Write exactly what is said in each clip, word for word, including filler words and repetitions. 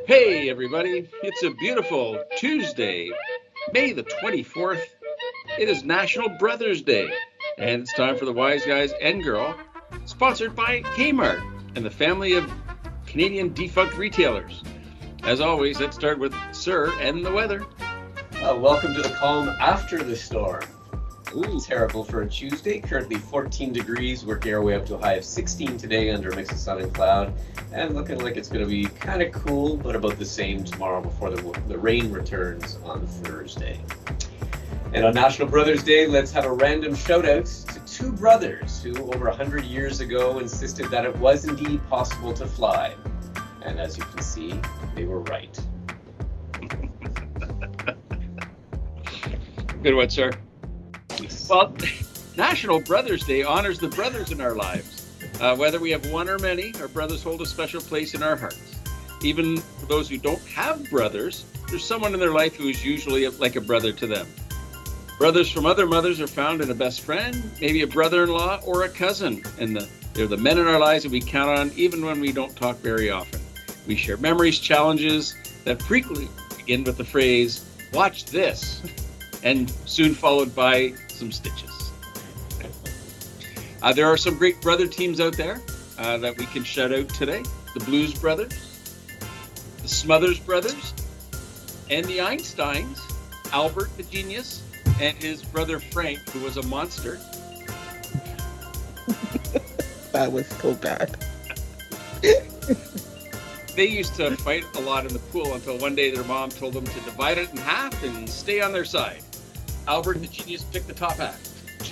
Hey, everybody. It's a beautiful Tuesday, May the twenty-fourth. It is National Brothers Day, and it's time for the Wise Guys and Girl, sponsored by Kmart and the family of Canadian defunct retailers. As always, let's start with Sir and the weather. Uh, welcome to the calm after the storm. Ooh. Terrible for a Tuesday. Currently fourteen degrees, working our way up to a high of sixteen today under a mix of sun and cloud. And looking like it's going to be kind of cool, but about the same tomorrow before the, the rain returns on Thursday. And on National Brothers Day, let's have a random shout out to two brothers who over one hundred years ago insisted that it was indeed possible to fly. And as you can see, they were right. Good one, sir. Well, National Brothers Day honors the brothers in our lives. Uh, whether we have one or many, our brothers hold a special place in our hearts. Even for those who don't have brothers, there's someone in their life who is usually like a brother to them. Brothers from other mothers are found in a best friend, maybe a brother-in-law or a cousin. And the, they're the men in our lives that we count on even when we don't talk very often. We share memories, challenges that frequently begin with the phrase, "Watch this," and soon followed by some stitches. Uh, there are some great brother teams out there uh, that we can shout out today. The Blues Brothers, the Smothers Brothers, and the Einsteins, Albert the genius, and his brother Frank, who was a monster. That was so bad. They used to fight a lot in the pool until one day their mom told them to divide it in half and stay on their side. Albert the genius picked the top half.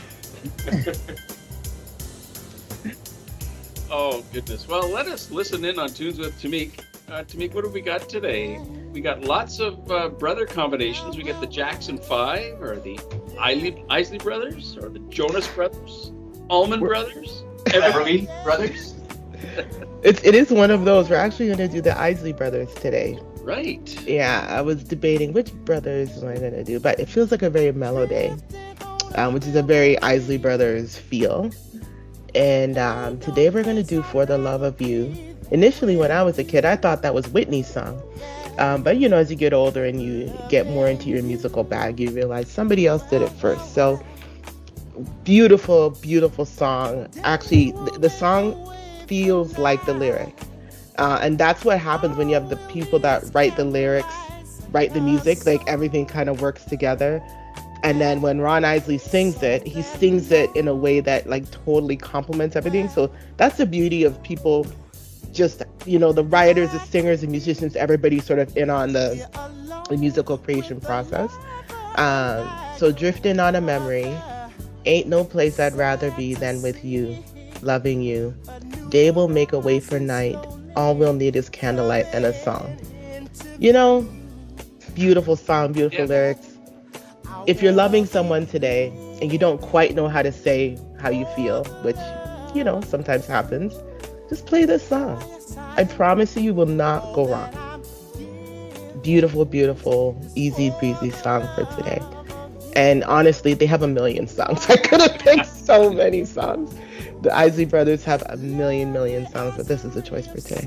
Oh, goodness. Well, let us listen in on Tunes with Tamik. Uh, Tamik, what have we got today? We got lots of uh, brother combinations. We got the Jackson Five, or the Isley, Isley Brothers, or the Jonas Brothers, Allman Brothers, Everly Brothers. It's it is one of those. We're actually going to do the Isley Brothers today. Right. Yeah, I was debating which brothers am I going to do, but it feels like a very mellow day, um, which is a very Isley Brothers feel. And um, today we're going to do For the Love of You. Initially, when I was a kid, I thought that was Whitney's song. Um, but, you know, as you get older and you get more into your musical bag, you realize somebody else did it first. So, beautiful, beautiful song. Actually, th- the song feels like the lyric. Uh, and that's what happens when you have the people that write the lyrics, write the music, like everything kind of works together. And then when Ron Isley sings it, he sings it in a way that like totally complements everything. So that's the beauty of people, just, you know, the writers, the singers, the musicians, everybody sort of in on the, the musical creation process. Um, so drifting on a memory, ain't no place I'd rather be than with you, loving you. Day will make a way for night. All we'll need is candlelight and a song. You know, beautiful song, beautiful yeah. lyrics. If you're loving someone today and you don't quite know how to say how you feel, which, you know, sometimes happens, just play this song. I promise you, you will not go wrong. Beautiful, beautiful, easy breezy song for today. And honestly, they have a million songs. I could have picked so many songs. The Isley Brothers have a million, million songs, but this is a choice for today.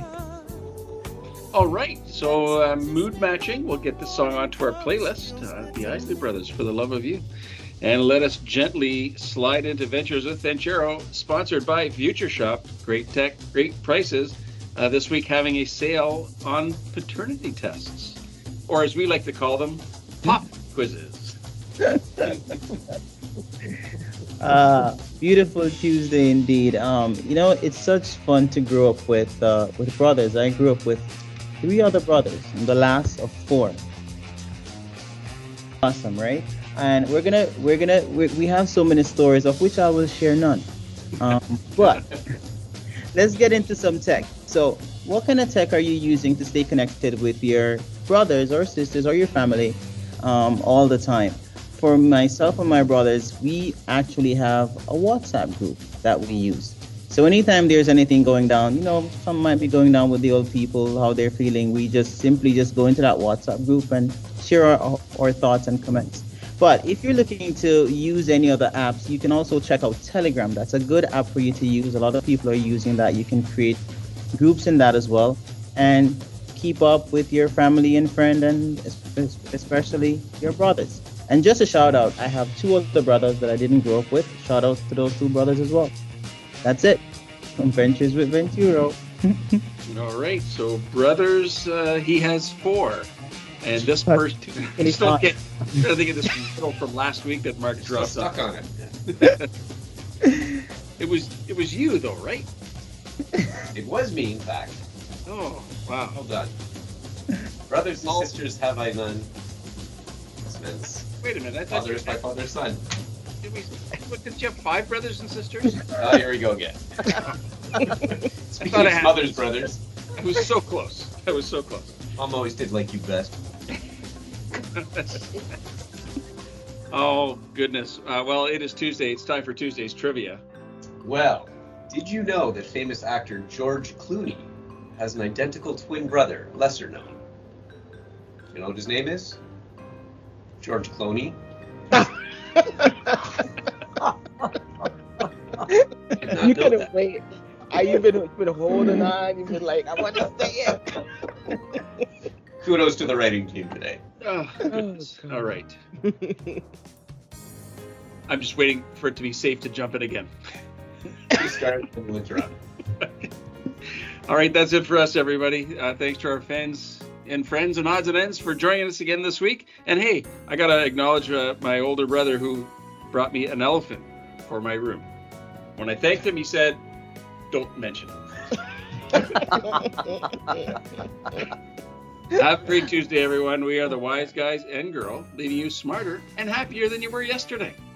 All right, so uh, mood matching. We'll get this song onto our playlist, uh, the Isley Brothers, For the Love of You. And let us gently slide into Ventures with Venchero, sponsored by Future Shop. Great tech, great prices. Uh, this week having a sale on paternity tests, or as we like to call them, pop quizzes. uh, beautiful Tuesday indeed. Um, you know, it's such fun to grow up with uh, with brothers. I grew up with three other brothers. I'm the last of four. Awesome, right? And we're gonna we're gonna we we have so many stories of which I will share none. Um, but let's get into some tech. So, what kind of tech are you using to stay connected with your brothers or sisters or your family um, all the time? For myself and my brothers, we actually have a WhatsApp group that we use. So anytime there's anything going down, you know, some might be going down with the old people, how they're feeling, we just simply just go into that WhatsApp group and share our, our thoughts and comments. But if you're looking to use any other apps, you can also check out Telegram. That's a good app for you to use. A lot of people are using that. You can create groups in that as well. And keep up with your family and friend, and especially your brothers. And just a shout out, I have two other brothers that I didn't grow up with. Shout out to those two brothers as well. That's it. From Ventures with Venturo. All right. So brothers, uh, he has four. And this first, I still get, I think of this riddle from last week that Mark dropped. Still stuck on it. It was, it was you though, right? It was me, in fact. Oh, wow. Well done. Brothers and sisters have I none. This means Wait a minute. I thought father you is my father's son. Did we? What, did you have five brothers and sisters? Oh, here we go again. Speaking I of had- mothers, brothers, I was so close. I was so close. Mom always did like you best. Oh goodness. Uh, well, it is Tuesday. It's time for Tuesday's trivia. Well, did you know that famous actor George Clooney has an identical twin brother, lesser known? You know what his name is? George Clooney. You couldn't wait. I, you've been, been holding on. You've been like, I want to say it. Kudos to the writing team today. Oh, goodness. All right. I'm just waiting for it to be safe to jump in again. We start and we'll interrupt. All right, that's it for us, everybody. Uh, thanks to our fans and friends and odds and ends for joining us again this week. And hey, I got to acknowledge uh, my older brother who brought me an elephant for my room. When I thanked him, he said, don't mention it. Have a great Tuesday, everyone. We are the Wise Guys and Girl, leaving you smarter and happier than you were yesterday.